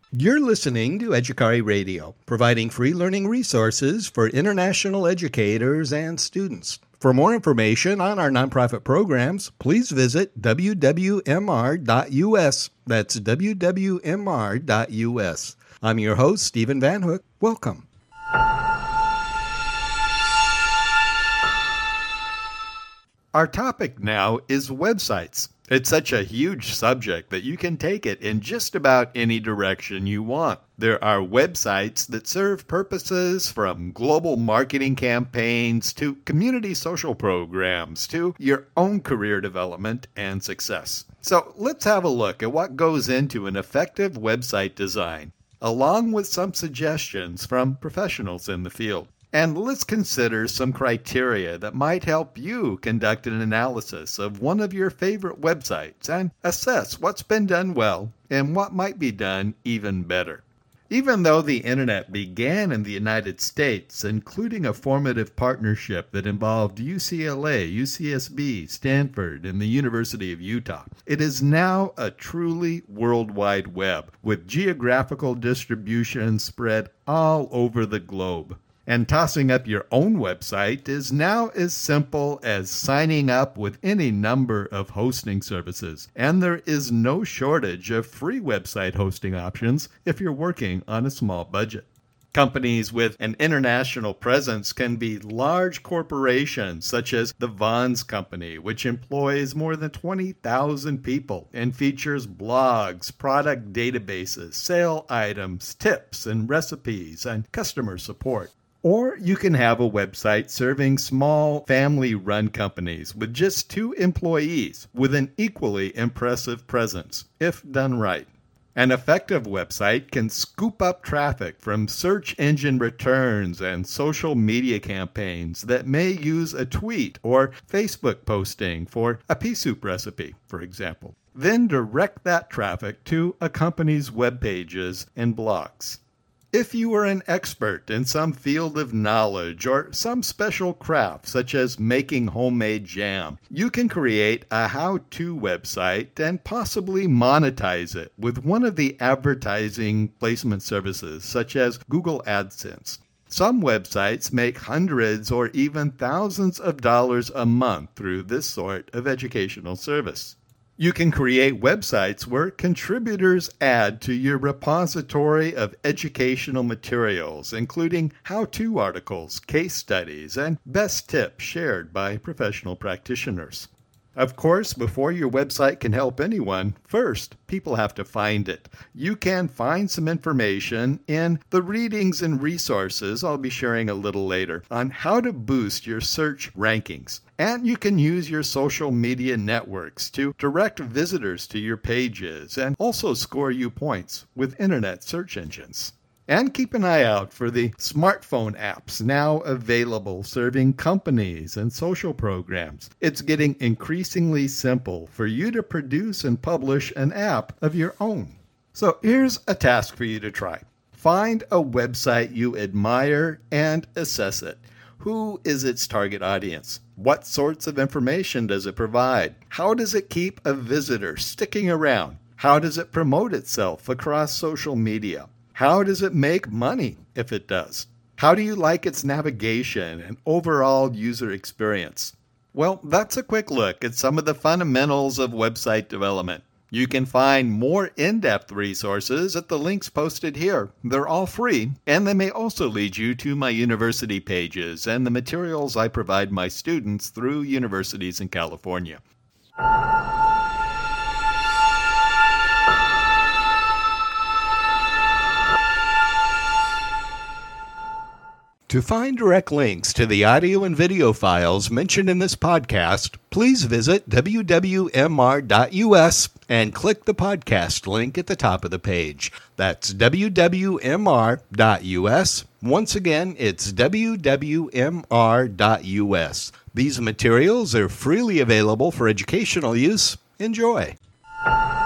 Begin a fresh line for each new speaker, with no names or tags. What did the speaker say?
You're listening to Educari Radio, providing free learning resources for international educators and students. For more information on our nonprofit programs, please visit wwmr.us. That's wwmr.us. I'm your host, Stephen Van Hook. Welcome. Our topic now is websites. It's such a huge subject that you can take it in just about any direction you want. There are websites that serve purposes from global marketing campaigns to community social programs to your own career development and success. So let's have a look at what goes into an effective website design, along with some suggestions from professionals in the field. And let's consider some criteria that might help you conduct an analysis of one of your favorite websites and assess what's been done well and what might be done even better. Even though the internet began in the United States, including a formative partnership that involved UCLA, UCSB, Stanford, and the University of Utah, it is now a truly worldwide web with geographical distribution spread all over the globe. And tossing up your own website is now as simple as signing up with any number of hosting services. And there is no shortage of free website hosting options if you're working on a small budget. Companies with an international presence can be large corporations such as the Vons Company, which employs more than 20,000 people and features blogs, product databases, sale items, tips and recipes, and customer support. Or you can have a website serving small family-run companies with just 2 employees with an equally impressive presence, if done right. An effective website can scoop up traffic from search engine returns and social media campaigns that may use a tweet or Facebook posting for a pea soup recipe, for example. Then direct that traffic to a company's web pages and blogs. If you are an expert in some field of knowledge or some special craft, such as making homemade jam, you can create a how-to website and possibly monetize it with one of the advertising placement services, such as Google AdSense. Some websites make hundreds or even thousands of dollars a month through this sort of educational service. You can create websites where contributors add to your repository of educational materials, including how-to articles, case studies, and best tips shared by professional practitioners. Of course, before your website can help anyone, first, people have to find it. You can find some information in the readings and resources I'll be sharing a little later on how to boost your search rankings. And you can use your social media networks to direct visitors to your pages and also score you points with internet search engines. And keep an eye out for the smartphone apps now available serving companies and social programs. It's getting increasingly simple for you to produce and publish an app of your own. So here's a task for you to try. Find a website you admire and assess it. Who is its target audience? What sorts of information does it provide? How does it keep a visitor sticking around? How does it promote itself across social media? How does it make money, if it does? How do you like its navigation and overall user experience? Well, that's a quick look at some of the fundamentals of website development. You can find more in-depth resources at the links posted here. They're all free, and they may also lead you to my university pages and the materials I provide my students through universities in California. To find direct links to the audio and video files mentioned in this podcast, please visit wwmr.us and click the podcast link at the top of the page. That's wwmr.us. Once again, it's wwmr.us. These materials are freely available for educational use. Enjoy.